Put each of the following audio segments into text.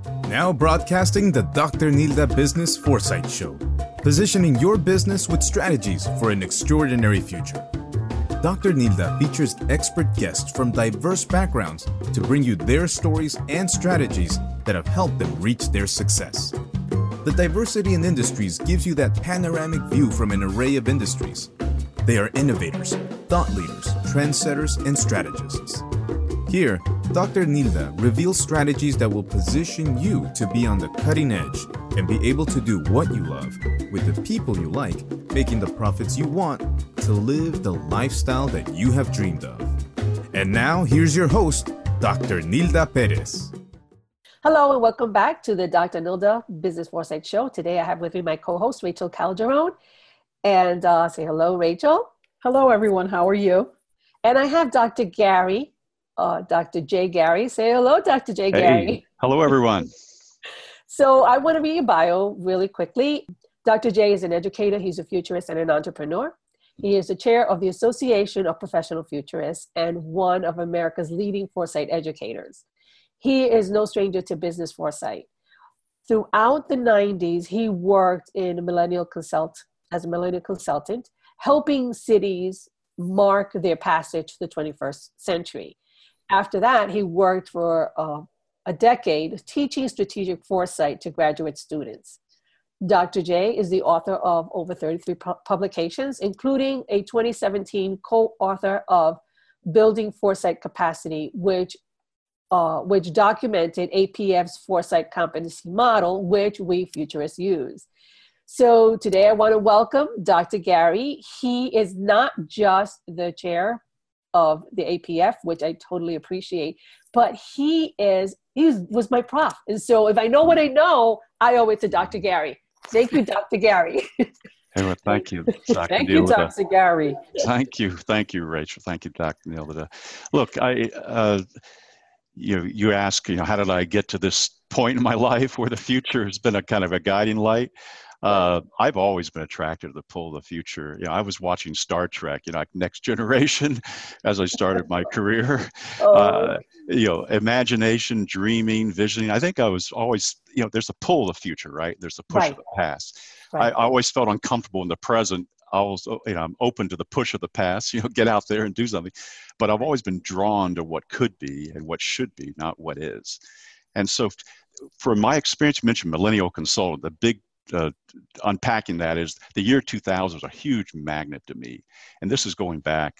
Now broadcasting the Dr. Nilda Business Foresight Show, positioning your business with strategies for an extraordinary future. Dr. Nilda features expert guests from diverse backgrounds to bring you their stories and strategies that have helped them reach their success. The diversity in industries gives you that panoramic view from an array of industries. They are innovators, thought leaders, trendsetters, and strategists. Here, Dr. Nilda reveals strategies that will position you to be on the cutting edge and be able to do what you love with the people you like, making the profits you want to live the lifestyle that you have dreamed of. And now, here's your host, Dr. Nilda Perez. Hello and welcome back to the Dr. Nilda Business Foresight Show. Today I have with me my co-host, Rachel Calderon. And say hello, Rachel. Hello, everyone. How are you? And I have Dr. Gary, Dr. J. Gary. Say hello, Dr. J. Gary. Hello, everyone. So I want to read your bio really quickly. Dr. J is an educator. He's a futurist and an entrepreneur. He is the chair of the Association of Professional Futurists and one of America's leading foresight educators. He is no stranger to business foresight. Throughout the 90s, he worked as a millennial consultant, helping cities mark their passage to the 21st century. After that, he worked for a decade teaching strategic foresight to graduate students. Dr. J is the author of over 33 publications, including a 2017 co-author of Building Foresight Capacity, which documented APF's foresight competency model, which we futurists use. So today I want to welcome Dr. Gary. He is not just the chair of the APF, which I totally appreciate, but he was my prof. And so if I know what I know, I owe it to Dr. Gary. Thank you, Dr. Gary. Hey, well, thank you, Dr. Thank you, Dr. Gary. Thank you, Rachel. Thank you, Dr. Nilda. Look, you ask, how did I get to this point in my life where the future has been a kind of a guiding light? I've always been attracted to the pull of the future. I was watching Star Trek, Next Generation as I started my career. Imagination, dreaming, visioning. I think I was always, there's a pull of the future, right? There's a push of the past. Right. I always felt uncomfortable in the present. I'm open to the push of the past, get out there and do something. But I've always been drawn to what could be and what should be, not what is. And so from my experience, you mentioned millennial consultant, the big unpacking that is the year 2000 was a huge magnet to me. And this is going back,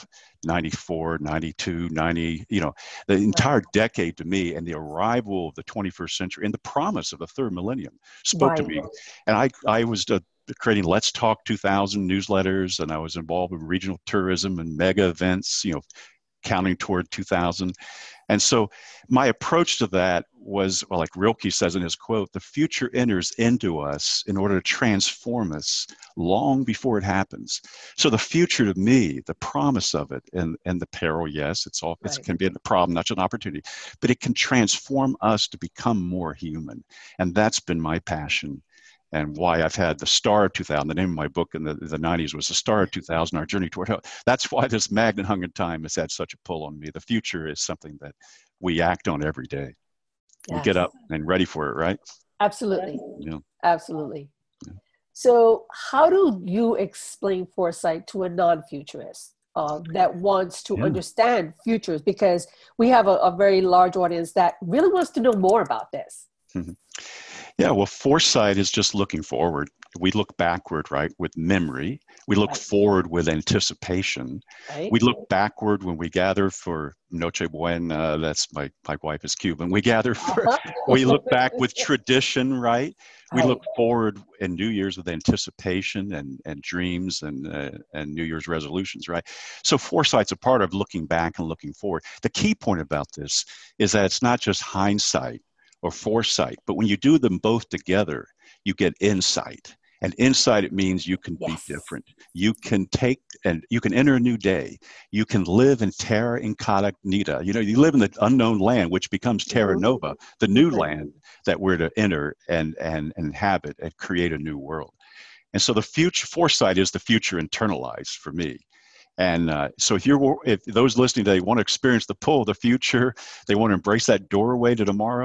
94, 92, 90, the entire decade to me, and the arrival of the 21st century and the promise of the third millennium spoke to me. And I was creating Let's Talk 2000 newsletters, and I was involved in regional tourism and mega events, counting toward 2000. And so my approach to that was, well, like Rilke says in his quote, the future enters into us in order to transform us long before it happens. So the future to me, the promise of it, and the peril, yes, it can be a problem, not just an opportunity, but it can transform us to become more human. And that's been my passion. And why I've had the Star of 2000, the name of my book in the 90s was The Star of 2000, Our Journey Toward Health. That's why this magnet hung in time has had such a pull on me. The future is something that we act on every day. Yes. We get up and ready for it, right? Absolutely. Yeah. Absolutely. Yeah. So how do you explain foresight to a non-futurist that wants to understand futures? Because we have a very large audience that really wants to know more about this. Mm-hmm. Yeah, well, foresight is just looking forward. We look backward, right, with memory. We look forward with anticipation. Right. We look backward when we gather for Noche Buena. That's my wife is Cuban. We gather for, we look back with tradition, right? We look forward in New Year's with anticipation and dreams and New Year's resolutions, right? So foresight's a part of looking back and looking forward. The key point about this is that it's not just hindsight or foresight, but when you do them both together, you get insight. And insight, it means you can be different. You can you can enter a new day. You can live in terra incognita. You live in the unknown land, which becomes terra nova, the new land that we're to enter and inhabit and create a new world. And so the future foresight is the future internalized for me. And so if those listening today want to experience the pull of the future, they want to embrace that doorway to tomorrow,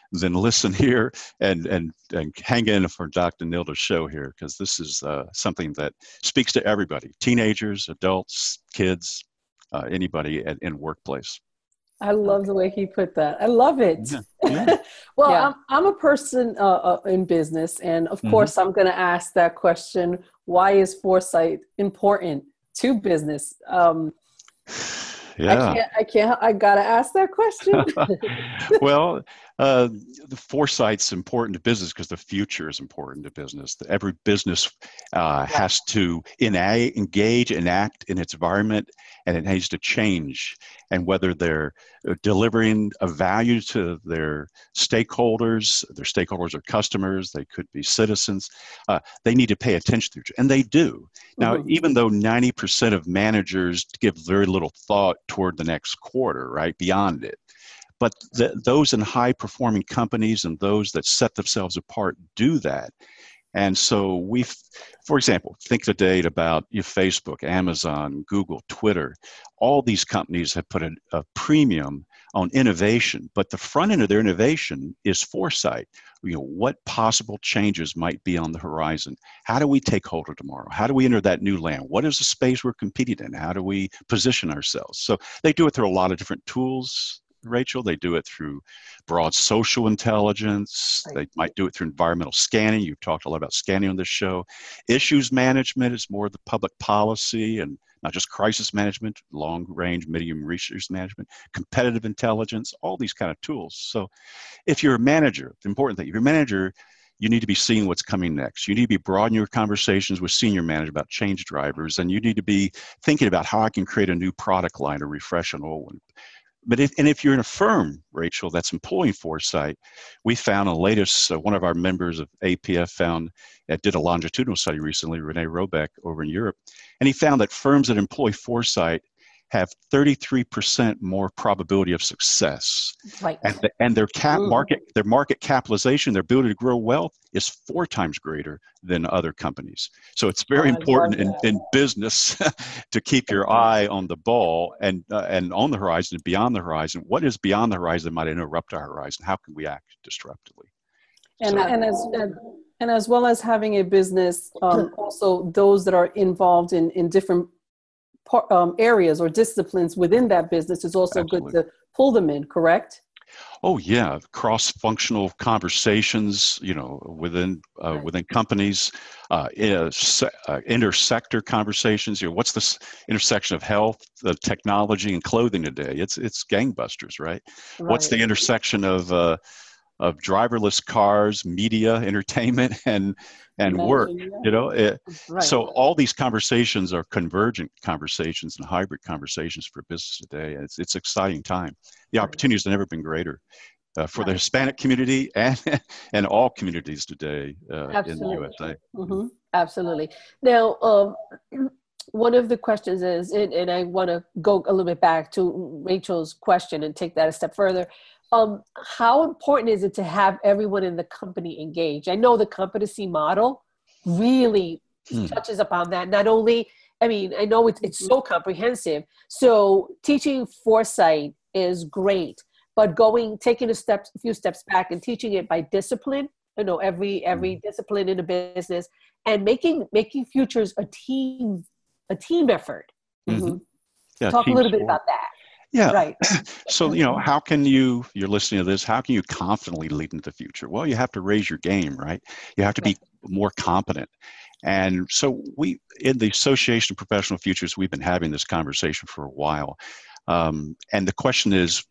then listen here and hang in for Dr. Nilda's show here, because this is something that speaks to everybody: teenagers, adults, kids, anybody in workplace. I love the way he put that. I love it. Yeah. Yeah. Well, yeah. I'm a person in business, and of course, I'm going to ask that question: why is foresight important to business? Yeah. I gotta ask that question. Well, the foresight's important to business because the future is important to business. Every business has to engage and act in its environment, and it needs to change. And whether they're delivering a value to their stakeholders are customers, they could be citizens, they need to pay attention to it, and they do. Now, even though 90% of managers give very little thought toward the next quarter, right, beyond it, but those in high-performing companies and those that set themselves apart do that. And so for example, think today about Facebook, Amazon, Google, Twitter. All these companies have put a premium on innovation, but the front end of their innovation is foresight. What possible changes might be on the horizon? How do we take hold of tomorrow? How do we enter that new land? What is the space we're competing in? How do we position ourselves? So they do it through a lot of different tools, Rachel. They do it through broad social intelligence. They might do it through environmental scanning. You've talked a lot about scanning on this show. Issues management is more the public policy and not just crisis management, long range, medium research management, competitive intelligence, all these kind of tools. So if you're a manager, the important thing, if you're a manager, you need to be seeing what's coming next. You need to be broadening your conversations with senior managers about change drivers, and you need to be thinking about how I can create a new product line or refresh an old one. But if you're in a firm, Rachel, that's employing foresight, we found in the latest, one of our members of APF did a longitudinal study recently, Rene Robeck over in Europe, and he found that firms that employ foresight have 33% more probability of success. Right. And their market capitalization, their ability to grow wealth is 4 times greater than other companies. So it's very important in business to keep your eye on the ball and on the horizon and beyond the horizon. What is beyond the horizon might interrupt our horizon? How can we act disruptively? And as well as having a business, also those that are involved in different areas or disciplines within that business is also Absolutely. Good to pull them in, correct? Oh yeah, cross-functional conversations, within companies, intersector conversations. What's this intersection of health, technology, and clothing today? It's gangbusters, right? What's the intersection of driverless cars, media, entertainment, and work, Right. So all these conversations are convergent conversations and hybrid conversations for business today. It's an exciting time. The opportunities have never been greater for the Hispanic community and all communities today in the USA. Mm-hmm. Absolutely. Now, one of the questions is, and I want to go a little bit back to Rachel's question and take that a step further. How important is it to have everyone in the company engaged? I know the competency model really touches upon that. Not only, I know it's so comprehensive. So teaching foresight is great, but taking a few steps back and teaching it by discipline, every discipline in a business, and making futures a team effort. Mm-hmm. Yeah, talk a little bit about that. Yeah. Right. So, how can you're listening to this, how can you confidently lead into the future? Well, you have to raise your game, right? You have to be more competent. And so in the Association of Professional Futurists, we've been having this conversation for a while. And the question is,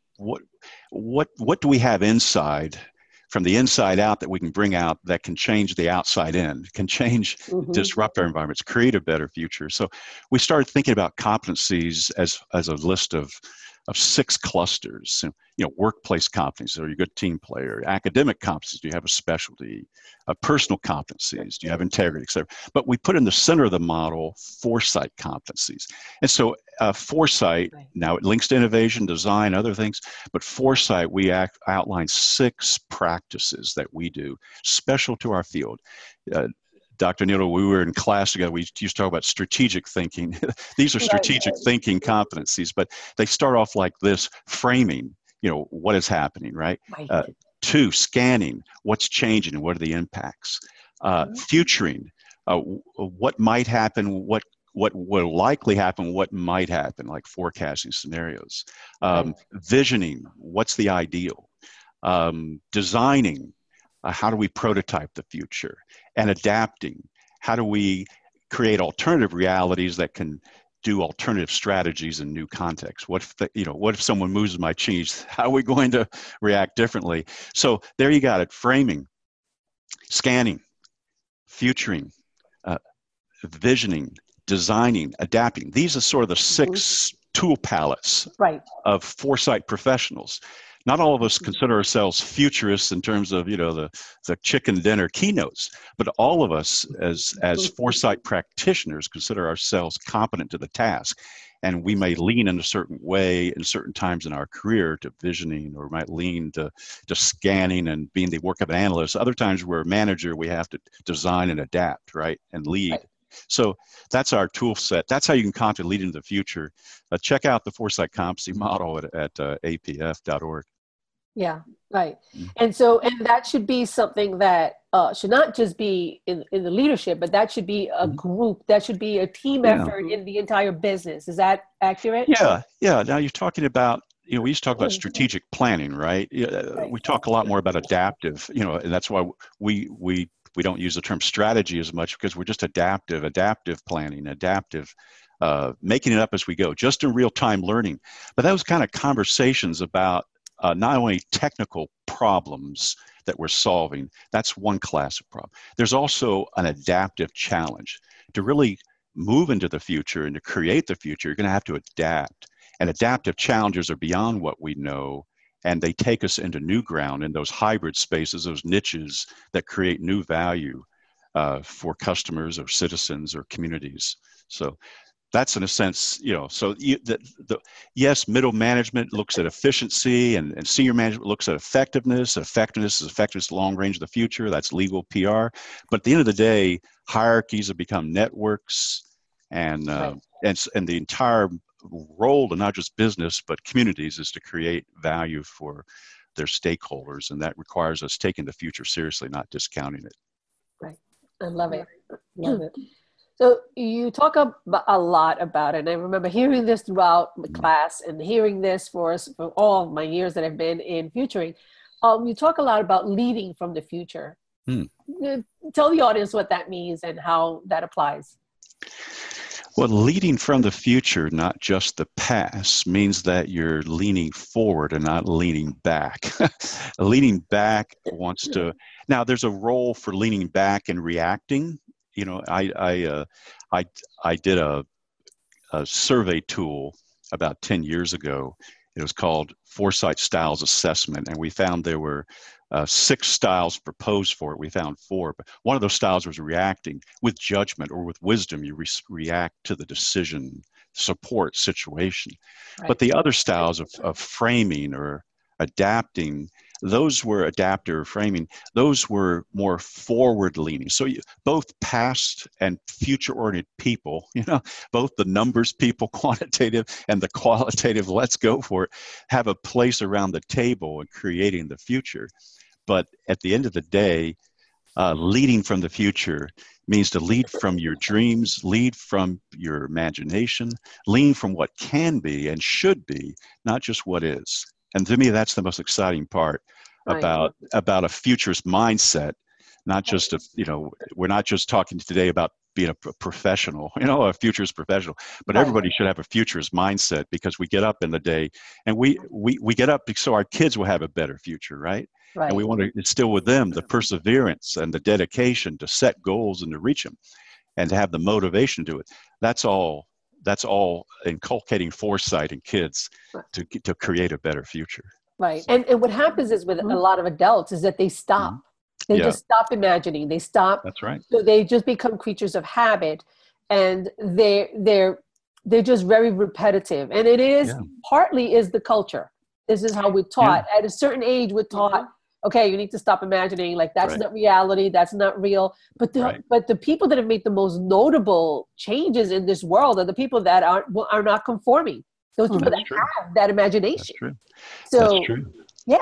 what do we have inside, from the inside out, that we can bring out that can change the outside in, can change, disrupt our environments, create a better future? So we started thinking about competencies as a list of 6 clusters. Workplace competencies, are you a good team player? Academic competencies, do you have a specialty? Personal competencies, do you have integrity, et cetera? But we put in the center of the model foresight competencies. And so foresight, now it links to innovation, design, other things, but foresight, we outline 6 practices that we do special to our field. Dr. Nilda, we were in class together. We used to talk about strategic thinking. These are strategic thinking competencies, but they start off like this: framing, what is happening, right? 2, scanning, what's changing and what are the impacts. Futuring, what might happen, what will likely happen, what might happen, like forecasting scenarios. Visioning, what's the ideal. Designing, how do we prototype the future? And adapting, how do we create alternative realities that can do alternative strategies in new contexts? What if, what if someone moves my cheese? How are we going to react differently? So there you got it. Framing, scanning, futuring, visioning, designing, adapting. These are sort of the 6 tool palettes of foresight professionals. Not all of us consider ourselves futurists in terms of, the chicken dinner keynotes, but all of us as foresight practitioners consider ourselves competent to the task. And we may lean in a certain way in certain times in our career to visioning, or might lean to scanning and being the work of an analyst. Other times we're a manager, we have to design and adapt, right, and lead. So that's our tool set. That's how you can confidently lead into the future. Check out the Foresight Competency Model at apf.org. Yeah, right. And that should be something that should not just be in the leadership, but that should be a group, that should be a team effort in the entire business. Is that accurate? Yeah. Now you're talking about, we used to talk about strategic planning, right? We talk a lot more about adaptive, and that's why we don't use the term strategy as much, because we're just adaptive planning, making it up as we go, just in real-time learning. But those kind of conversations about not only technical problems that we're solving, that's one class of problem. There's also an adaptive challenge. To really move into the future and to create the future, you're going to have to adapt. And adaptive challenges are beyond what we know, and they take us into new ground in those hybrid spaces, those niches that create new value for customers or citizens or communities. So that's in a sense, yes, middle management looks at efficiency, and senior management looks at effectiveness. Effectiveness is effectiveness long range of the future. That's legal PR. But at the end of the day, hierarchies have become networks, and the entire role to not just business but communities is to create value for their stakeholders, and that requires us taking the future seriously, not discounting it. Right. I love it. Love it. So you talk a lot about it, and I remember hearing this throughout the class and hearing this for all of my years that I've been in futuring. You talk a lot about leading from the future. Tell the audience what that means and how that applies. Well, leading from the future, not just the past, means that you're leaning forward and not leaning back. Leaning back wants to... Now, there's a role for leaning back and reacting. I did a survey tool about 10 years ago. It was called Foresight Styles Assessment, and we found there were 6 styles proposed for it. We found 4, but one of those styles was reacting with judgment or with wisdom. You react to the decision, support situation. Right. But the other styles of framing or adapting, those were adaptive framing. Those were more forward leaning. So both past and future oriented people, both the numbers people, quantitative, and the qualitative, let's go for it, have a place around the table in creating the future. But at the end of the day, leading from the future means to lead from your dreams, lead from your imagination, lean from what can be and should be, not just what is. And to me, that's the most exciting part about a futurist mindset. Not just we're not just talking today about being a professional, a futurist professional, but everybody should have a futurist mindset, because we get up in the day and we get up so our kids will have a better future, right? And we want to instill with them the perseverance and the dedication to set goals and to reach them, and to have the motivation to do it. That's all inculcating foresight in kids to create a better future. Right. And what happens is with a lot of adults is that they stop. They just stop imagining. They stop. That's right. So they just become creatures of habit, and they're just very repetitive. And it is partly is the culture. This is how we're taught. At a certain age, we're taught, okay, you need to stop imagining. Like, that's not reality. That's not real. But the people that have made the most notable changes in this world are the people that are not conforming. Those people that have that imagination. That's true. So, that's true. Yeah.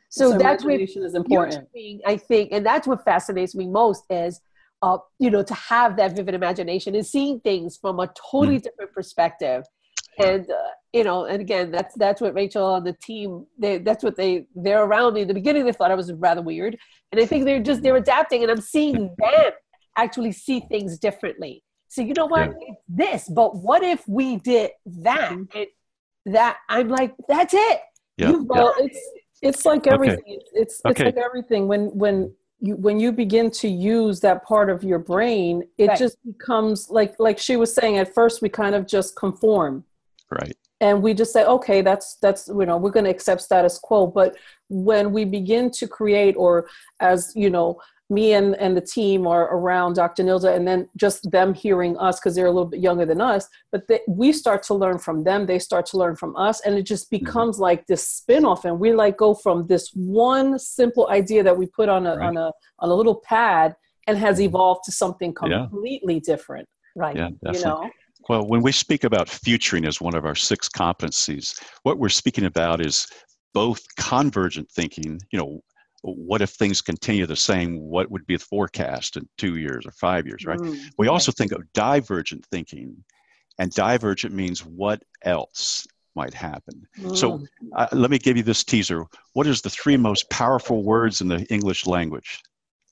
So that's what imagination is important. I think, and that's what fascinates me most is, to have that vivid imagination and seeing things from a totally different perspective. And, and again, that's what Rachel and the team, they're around me. In the beginning, they thought I was rather weird. And I think they're adapting, and I'm seeing them actually see things differently. So you know what, it's this, but what if we did that? And that, I'm like, that's it. Yeah. Well, it's like everything. Okay. It's like everything. When you begin to use that part of your brain, it just becomes like she was saying, at first we kind of just conform. Right. And we just say, okay, that's we're going to accept status quo. But when we begin to create, or as me and the team are around Dr. Nilda, and then just them hearing us, because they're a little bit younger than us, but we start to learn from them, they start to learn from us, and it just becomes like this spin-off, and we go from this one simple idea that we put on a little pad, and has evolved to something completely different. Right. Yeah, definitely. Well, when we speak about futuring as one of our 6 competencies, what we're speaking about is both convergent thinking, what if things continue the same? What would be the forecast in 2 years or 5 years, right? We also think of divergent thinking, and divergent means what else might happen. So let me give you this teaser. What is the 3 most powerful words in the English language?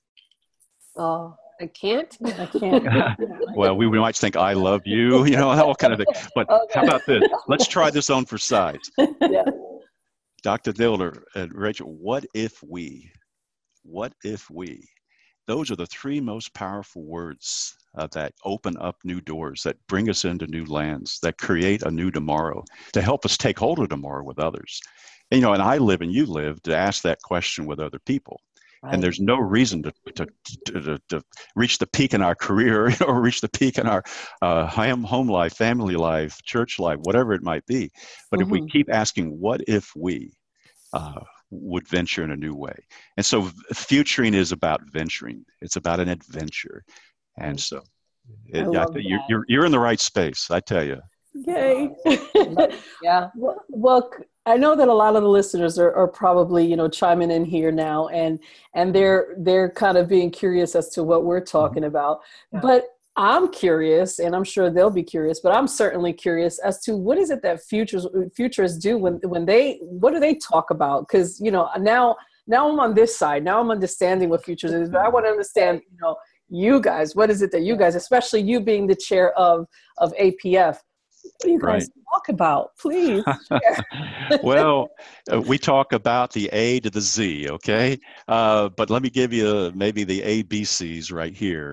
Oh, I can't. Well, we might think, I love you, all kind of thing. But how about this? Let's try this on for size. Dr. Nilda and Rachel, what if we? Those are the 3 most powerful words that open up new doors, that bring us into new lands, that create a new tomorrow, to help us take hold of tomorrow with others. And I live and you live to ask that question with other people. Right. And there's no reason to reach the peak in our career, or reach the peak in our home life, family life, church life, whatever it might be. But if we keep asking, what if we would venture in a new way? And so futuring is about venturing. It's about an adventure. And so you're in the right space, I tell you. Yay. Yeah. Well, I know that a lot of the listeners are probably, chiming in here now, and they're kind of being curious as to what we're talking about. Yeah. But I'm curious, and I'm sure they'll be curious, but I'm certainly curious as to what is it that futurists do what do they talk about? Because, now I'm on this side. Now I'm understanding what futures is, but I want to understand, you guys, what is it that you guys, especially you being the chair of APF, what do you guys talk about? Please share. Well, we talk about the A to the Z, okay? But let me give you maybe the ABCs right here.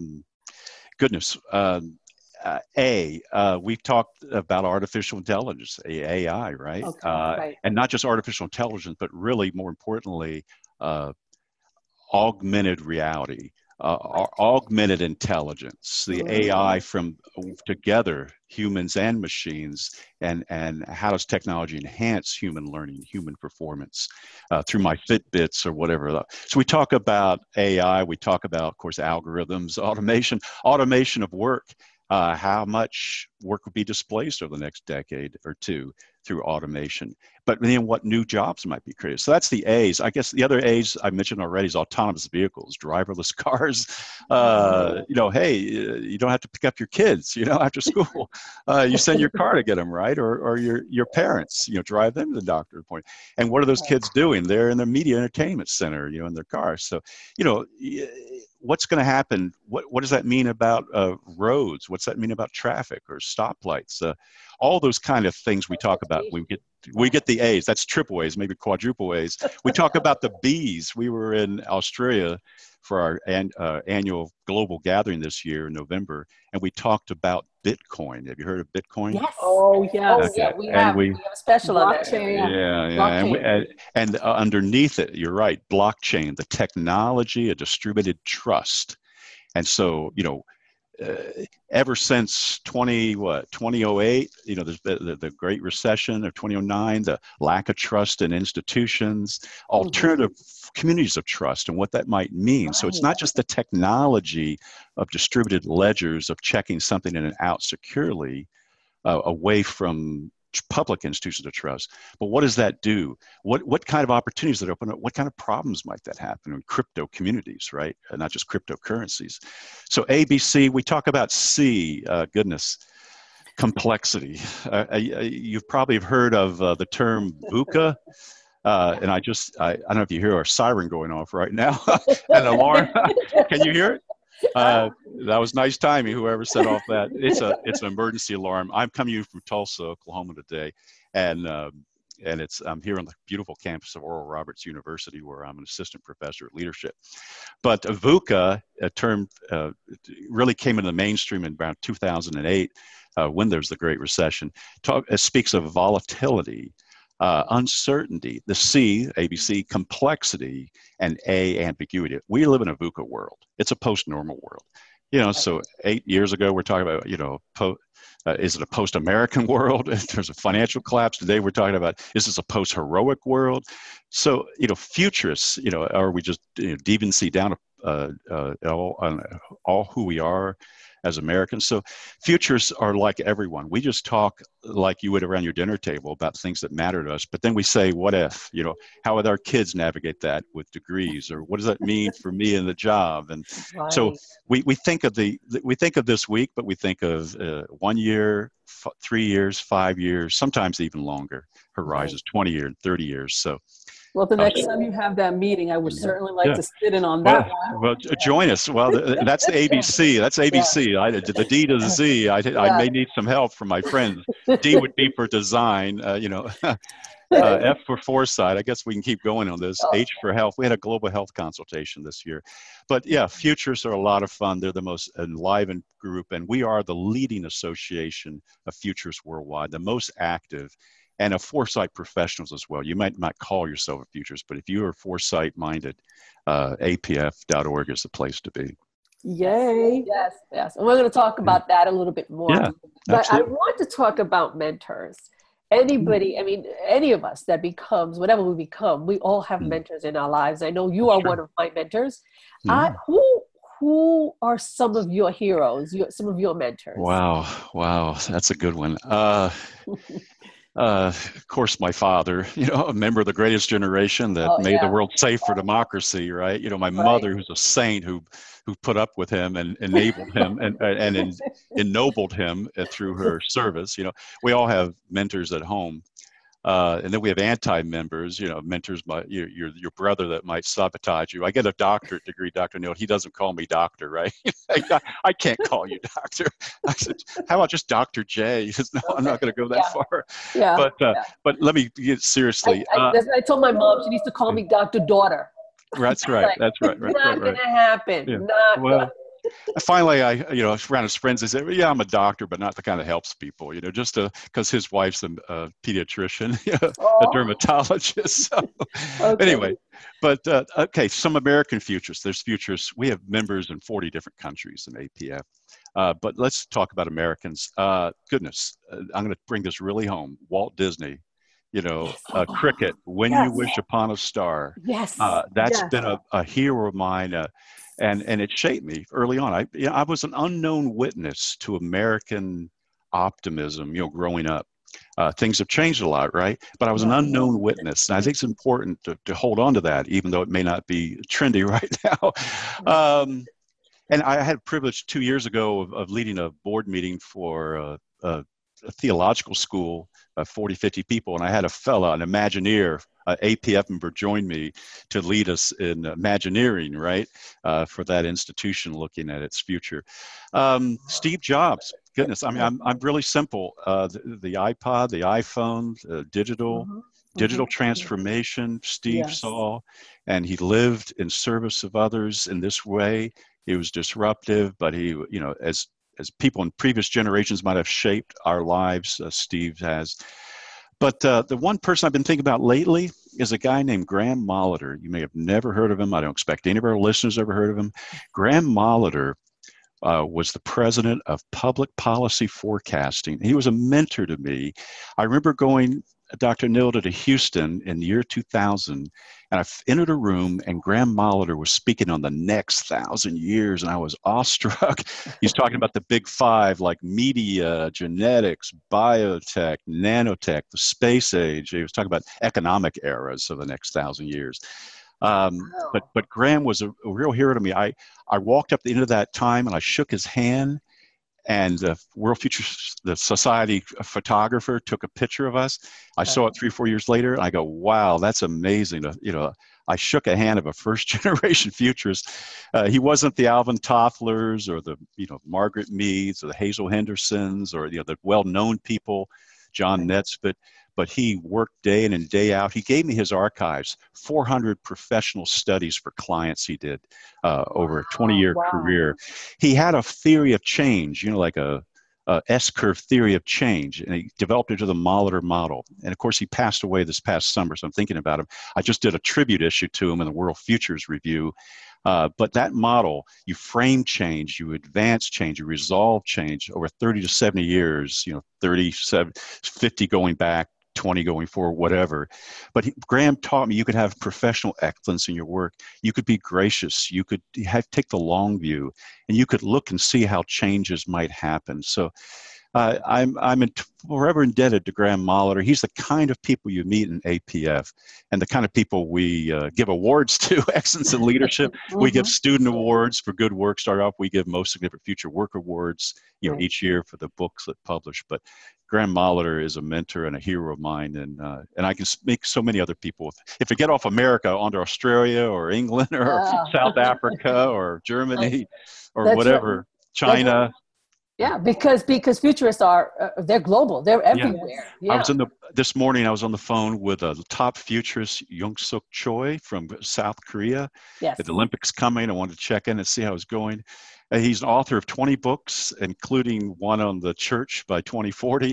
We've talked about artificial intelligence, AI, right? Okay, right. And not just artificial intelligence, but really more importantly, augmented reality. Augmented intelligence, the AI from together, humans and machines, and how does technology enhance human learning, human performance through my Fitbits or whatever. So we talk about AI, we talk about, of course, algorithms, automation of work, how much work will be displaced over the next decade or two through automation, but then what new jobs might be created. So that's the A's. I guess the other A's I mentioned already is autonomous vehicles, driverless cars. Hey, you don't have to pick up your kids, after school. You send your car to get them, right? Or your parents, drive them to the doctor appointment. And what are those kids doing? They're in the media entertainment center, in their car. So, what's going to happen? What does that mean about roads? What's that mean about traffic or stoplights? All those kind of things we talk about. We get the A's. That's triple A's, maybe quadruple A's. We talk about the B's. We were in Australia for our annual global gathering this year in November, and we talked about Bitcoin. Have you heard of Bitcoin? Yes. Oh, yes. Okay. Yeah, we have a special on that. Yeah. And underneath it, you're right, blockchain, the technology of distributed trust. And so, ever since 2008, there's the Great Recession of 2009, the lack of trust in institutions, alternative communities of trust and what that might mean. Right. So it's not just the technology of distributed ledgers of checking something in and out securely away from public institutions of trust. But what does that do? What kind of opportunities that open up? What kind of problems might that happen in crypto communities, right? Not just cryptocurrencies. So ABC, we talk about C, complexity. You've probably heard of the term VUCA. And I don't know if you hear our siren going off right now, an alarm. Can you hear it? That was nice timing, whoever set off that. It's an emergency alarm. I'm coming to you from Tulsa, Oklahoma today, and I'm here on the beautiful campus of Oral Roberts University, where I'm an assistant professor of leadership. But VUCA, a term really came into the mainstream in around 2008, when there's the Great Recession. It speaks of volatility, uncertainty, the C, ABC, complexity, and A, ambiguity. We live in a VUCA world. It's a post-normal world. So 8 years ago, we're talking about, is it a post-American world in terms of financial collapse? Today, we're talking about, is this a post-heroic world? So, futurists, are we just deviancy down all who we are as Americans? So futurists are like everyone. We just talk like you would around your dinner table about things that matter to us. But then we say, what if, how would our kids navigate that with degrees? Or what does that mean for me in the job? And right. So we think of this week, but we think of 1 year, 3 years, 5 years, sometimes even longer horizons, 20 years, 30 years. So. Well, the next time you have that meeting, I would certainly like to sit in on that one. Well, join us. Well, that's the ABC. That's ABC. Yeah. The D to the Z. I may need some help from my friends. D would be for design, F for foresight. I guess we can keep going on this. H for health. We had a global health consultation this year. But yeah, futures are a lot of fun. They're the most enlivened group, and we are the leading association of futures worldwide, the most active. And of foresight professionals as well. You might not call yourself a futures, but if you are foresight-minded, apf.org is the place to be. Yay. Yes. And we're going to talk about that a little bit more. Yeah, but absolutely. I want to talk about mentors. Anybody, any of us that becomes, whatever we become, we all have mentors in our lives. I know you are one of my mentors. Who are some of your heroes, some of your mentors? Wow. That's a good one. Of course, my father, a member of the greatest generation that made the world safe for democracy, right? My mother, who's a saint, who put up with him and enabled him and ennobled him through her service. We all have mentors at home. And then we have anti-members, mentors, your brother that might sabotage you. I get a doctorate degree, Dr. Neil. He doesn't call me doctor, right? I can't call you doctor. I said, how about just Dr. J? He says, no, I'm not going to go that far. Yeah. But let me get seriously. I told my mom she needs to call me Dr. Daughter. That's right. That's right. It's not going to happen. Yeah. Finally, around his friends, they say, well, yeah, I'm a doctor, but not the kind that helps people, just because his wife's a pediatrician, a dermatologist. So, anyway, but some American futurists. There's futurists. We have members in 40 different countries in APF. But let's talk about Americans. I'm going to bring this really home. Walt Disney. Cricket, When You Wish Upon a Star. Yes. That's been a hero of mine. And it shaped me early on. I was an unknown witness to American optimism, growing up. Things have changed a lot, right? But I was an unknown witness. And I think it's important to hold on to that, even though it may not be trendy right now. And I had a privilege 2 years ago of leading a board meeting for a theological school, 40, 50 people. And I had an Imagineer, APF member, join me to lead us in Imagineering, right, for that institution looking at its future. Steve Jobs, goodness, I'm really simple. The iPod, the iPhone, digital transformation, Steve saw, and he lived in service of others in this way. He was disruptive, but he, as people in previous generations might have shaped our lives, Steve has. But the one person I've been thinking about lately is a guy named Graham Molitor. You may have never heard of him. I don't expect any of our listeners ever heard of him. Graham Molitor was the president of public policy forecasting. He was a mentor to me. I remember going Dr. Nilda to Houston in the year 2000, and I entered a room, and Graham Molitor was speaking on the next 1,000 years, and I was awestruck. He's talking about the big five, like media, genetics, biotech, nanotech, the space age. He was talking about economic eras of the next 1,000 years. But Graham was a real hero to me. I walked up the end of that time, and I shook his hand. And the World Future, the Society photographer took a picture of us. I saw it 3 or 4 years later. And I go, wow, that's amazing. I shook a hand of a first generation futurist. He wasn't the Alvin Tofflers or the, Margaret Meads or the Hazel Hendersons or, the well-known people, John Netz, but he worked day in and day out. He gave me his archives, 400 professional studies for clients he did over a 20-year career. He had a theory of change, like a S-curve theory of change, and he developed it to the Molitor model. And of course, he passed away this past summer, so I'm thinking about him. I just did a tribute issue to him in the World Futures Review. But that model, you frame change, you advance change, you resolve change over 30 to 70 years, 37, 50 going back, 20 going forward, whatever. But Graham taught me you could have professional excellence in your work. You could be gracious. You could take the long view, and you could look and see how changes might happen. So I'm forever indebted to Graham Molitor. He's the kind of people you meet in APF, and the kind of people we give awards to, excellence in leadership. We give student awards for good work. Start off, we give most significant future work awards, each year for the books that publish. But Graham Molitor is a mentor and a hero of mine, and I can make so many other people. If you get off America onto Australia or England or South Africa or Germany or whatever, China. Yeah, because futurists they're global. They're everywhere. Yeah. This morning I was on the phone with a top futurist, Young-Suk Choi from South Korea. Yes. The Olympics coming. I wanted to check in and see how it's going. He's an author of 20 books, including one on the church by 2040.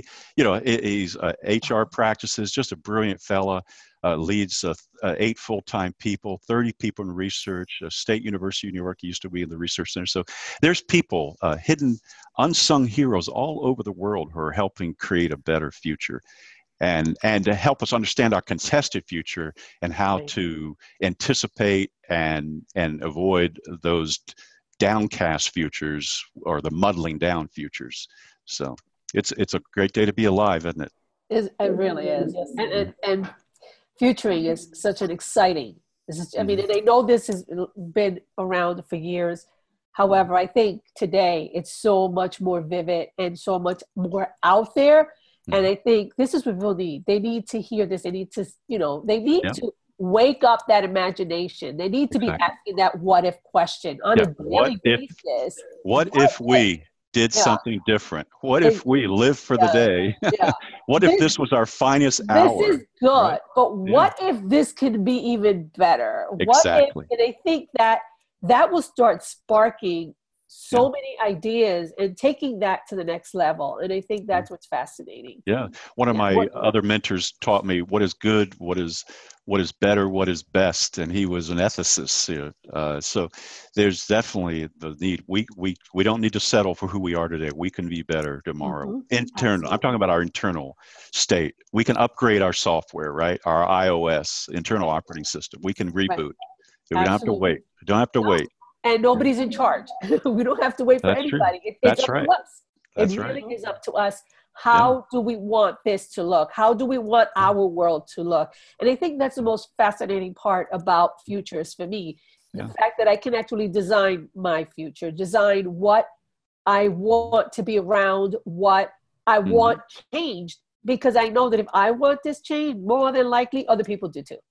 He's HR practices, just a brilliant fella. Leads 8 full-time people, 30 people in research, State University of New York. He used to be in the research center. So there's people, hidden, unsung heroes all over the world who are helping create a better future. And to help us understand our contested future and how to anticipate and avoid those downcast futures or the muddling down futures. So it's a great day to be alive, isn't it? It really is. Yes. And futuring is such an exciting. And I know this has been around for years. However, I think today it's so much more vivid and so much more out there. And I think this is what people need. They need to hear this. They need to, they need to wake up that imagination. They need to be asking that what if question on a daily basis. What if we did something different? What if we live for the day? What if this was our finest hour? This is good, right? But what if this could be even better? Exactly. And I think that will start sparking so many ideas and taking that to the next level. And I think that's what's fascinating. Yeah. One of my other mentors taught me what is good, what is better, what is best. And he was an ethicist. So there's definitely the need. We don't need to settle for who we are today. We can be better tomorrow. Internal. I'm talking about our internal state. We can upgrade our software, right? Our iOS, internal operating system. We can reboot. Right. We don't have to wait. We don't have to wait. And nobody's in charge. We don't have to wait for anybody. It's up to us. It really is up to us. How do we want this to look? How do we want our world to look? And I think that's the most fascinating part about futures for me. The fact that I can actually design my future, design what I want to be around, what I want changed, because I know that if I want this change, more than likely other people do too.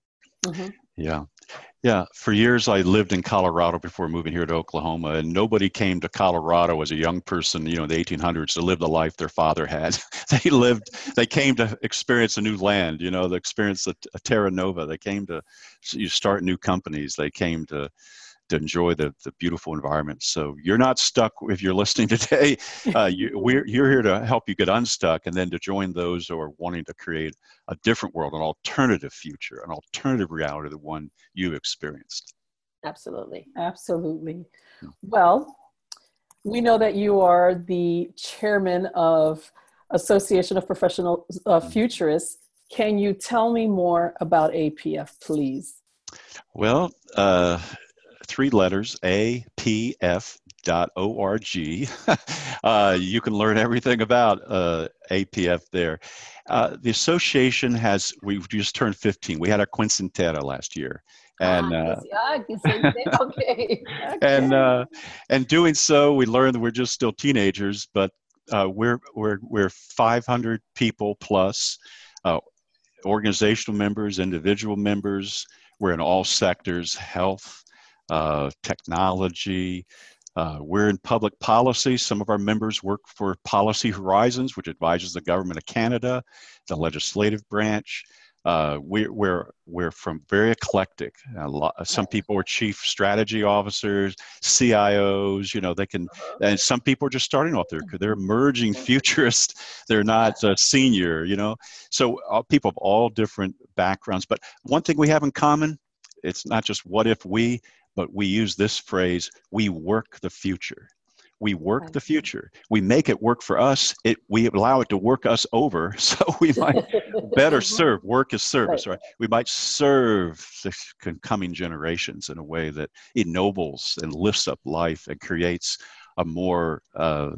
Yeah. For years, I lived in Colorado before moving here to Oklahoma, and nobody came to Colorado as a young person, in the 1800s to live the life their father had. They came to experience a new land, the experience of Terra Nova. They came to start new companies. They came to enjoy the beautiful environment. So you're not stuck if you're listening today. You're here to help you get unstuck and then to join those who are wanting to create a different world, an alternative future, an alternative reality to the one you experienced. Absolutely. Well, we know that you are the chairman of Association of Professional Futurists. can you tell me more about APF, please? Well, 3 letters, apf.org. You can learn everything about APF there. The association we've just turned 15. We had our quinceañera last year. And okay. and doing so, we learned that we're just still teenagers, but we're 500 people plus, organizational members, individual members. We're in all sectors: health, technology. We're in public policy. Some of our members work for Policy Horizons, which advises the government of Canada, the legislative branch. We're from very eclectic. Some people are chief strategy officers, CIOs. They can, and some people are just starting off there because they're emerging futurists. They're not senior. So people of all different backgrounds. But one thing we have in common, it's not just what if we, but we use this phrase: we work the future. We work the future. We make it work for us. We allow it to work us over, so we might better serve. Work is service, right? We might serve the coming generations in a way that ennobles and lifts up life and creates a more a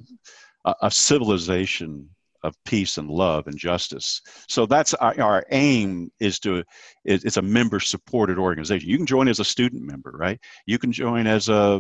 civilization of peace and love and justice. So that's our aim. It's a member-supported organization. You can join as a student member, right? You can join as an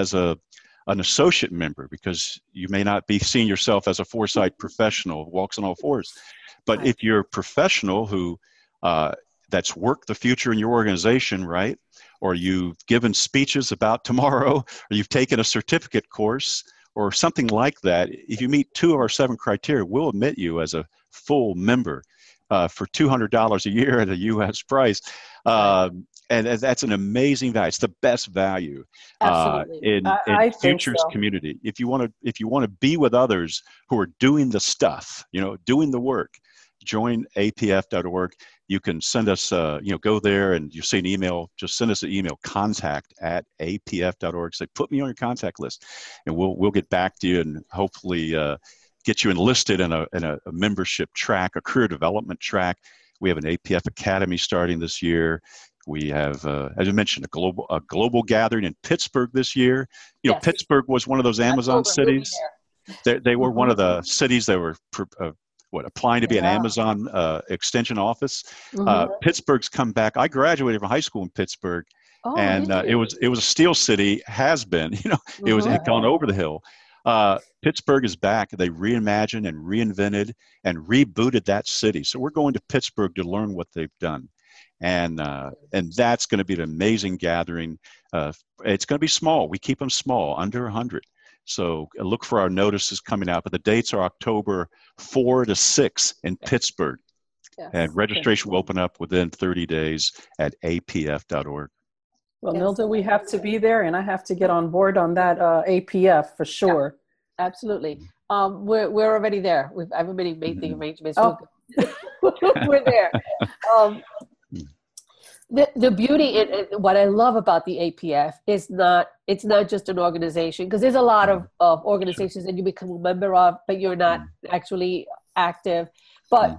associate member, because you may not be seeing yourself as a foresight professional who walks on all fours. But if you're a professional who that's worked the future in your organization, right? Or you've given speeches about tomorrow, or you've taken a certificate course or something like that, if you meet 2 of our 7 criteria, we'll admit you as a full member for $200 a year at a U.S. price. And that's an amazing value. It's the best value in futures community. If you want to be with others who are doing the stuff, doing the work, join apf.org. You can send us, go there and you see an email. Just send us an email, contact@apf.org. Say, put me on your contact list, and we'll get back to you and hopefully get you enlisted in a membership track, a career development track. We have an APF Academy starting this year. We have, as I mentioned, a global gathering in Pittsburgh this year. Pittsburgh was one of those Amazon cities. They were one of the cities that were applying to be an Amazon extension office. Pittsburgh's come back. I graduated from high school in Pittsburgh, and it was a steel city. Has been, it had gone over the hill. Pittsburgh is back. They reimagined and reinvented and rebooted that city. So we're going to Pittsburgh to learn what they've done. And that's going to be an amazing gathering. It's going to be small. We keep them small, under 100. So look for our notices coming out. But the dates are October 4 to 6 in Pittsburgh. Yes. And registration will open up within 30 days at apf.org. Well, Nilda, we have to be there, and I have to get on board on that APF for sure. Yeah, absolutely. We're already there. I've already made the arrangements. We're there. The beauty in what I love about the APF is it's not just an organization, because there's a lot of organizations that you become a member of, but you're not actually active. But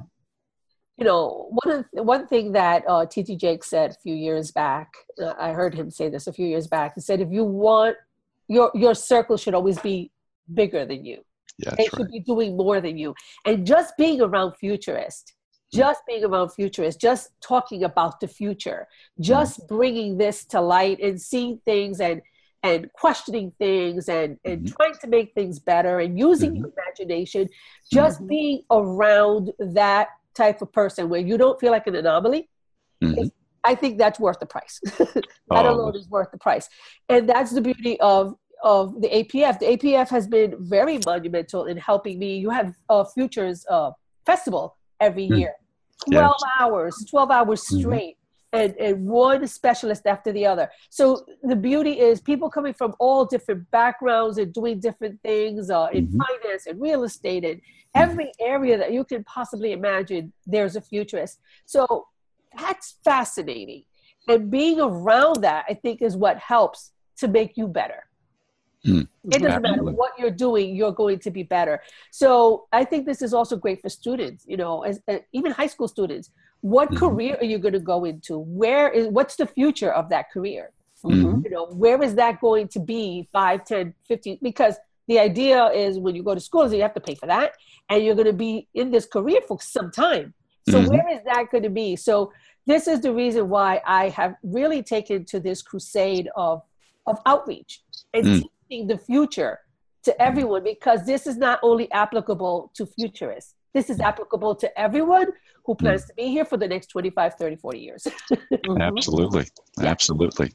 one thing that T.T. Jakes said a few years back, I heard him say this a few years back. He said, if you want, your circle should always be bigger than you. Yeah, they should be doing more than you. And just being around futurists, just talking about the future, just bringing this to light and seeing things and questioning things and trying to make things better and using your imagination, just being around that type of person where you don't feel like an anomaly, I think that's worth the price. That alone is worth the price. And that's the beauty of the APF. The APF has been very monumental in helping me. You have a Futures Festival every year. 12 hours straight, and one specialist after the other. So the beauty is people coming from all different backgrounds and doing different things in finance and real estate and every area that you can possibly imagine, there's a futurist. So that's fascinating. And being around that, I think, is what helps to make you better. It doesn't matter what you're doing, you're going to be better. So I think this is also great for students, even high school students. What career are you going to go into? What's the future of that career? You know, where is that going to be 5, 10, 15? Because the idea is when you go to school is you have to pay for that, and you're going to be in this career for some time. So where is that going to be? So this is the reason why I have really taken to this crusade of outreach and teaching the future to everyone, because this is not only applicable to futurists. This is applicable to everyone who plans to be here for the next 25, 30, 40 years. Absolutely. Absolutely.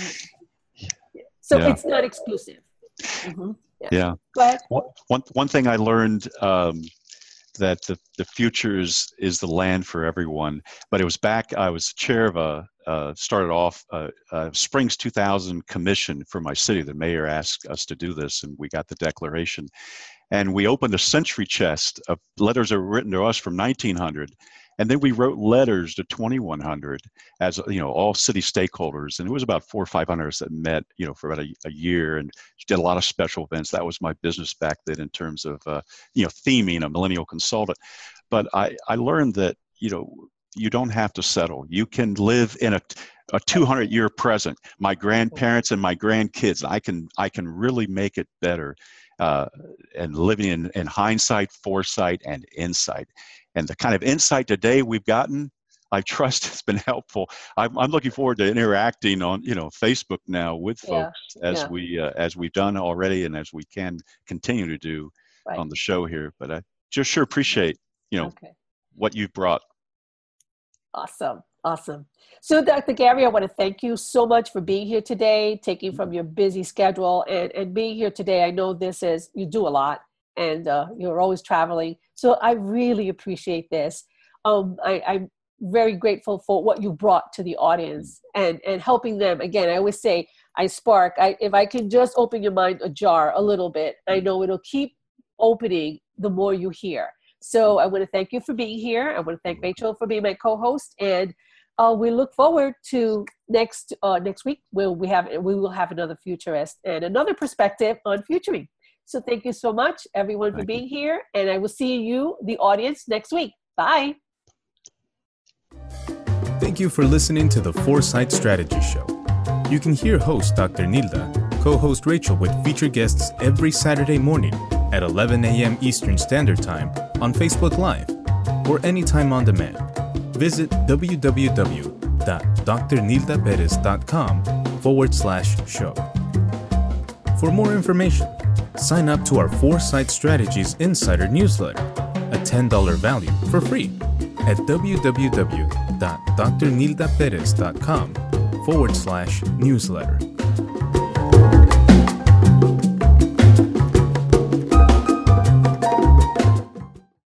So it's not exclusive. Yeah. Go ahead. One thing I learned, that the future is the land for everyone. But it was back, I was chair of started off a Springs 2000 commission for my city. The mayor asked us to do this, and we got the declaration. And we opened a century chest of letters that were written to us from 1900. And then we wrote letters to 2100 as, you know, all city stakeholders. And it was about 400 or 500 that met, you know, for about a year, and did a lot of special events. That was my business back then in terms of, you know, theming a millennial consultant. But I learned that, you know, you don't have to settle. You can live in a 200-year present. My grandparents and my grandkids, I can really make it better. And living in hindsight, foresight, and insight. And the kind of insight today we've gotten, I trust has been helpful. I'm looking forward to interacting on, you know, Facebook now with folks as we've done already, and as we can continue to do on the show here. But I just sure appreciate, you know, what you've brought. Awesome. So Dr. Gary, I want to thank you so much for being here today, taking from your busy schedule and being here today. I know you do a lot, and you're always traveling. So I really appreciate this. I'm very grateful for what you brought to the audience and helping them. Again, I always say, if I can just open your mind ajar a little bit, I know it'll keep opening the more you hear. So I want to thank you for being here. I want to thank Rachel for being my co-host, and we look forward to next week where we will have another futurist and another perspective on futuring. So thank you so much, everyone, for being here, and I will see you, the audience, next week. Bye. Thank you for listening to the Foresight Strategy Show. You can hear host Dr. Nilda, co-host Rachel with featured guests every Saturday morning at 11 a.m. Eastern Standard Time on Facebook Live or anytime on demand. Visit www.drnildaperez.com/show. For more information, sign up to our Foresight Strategies Insider newsletter, a $10 value for free at www.drnildaperez.com/newsletter.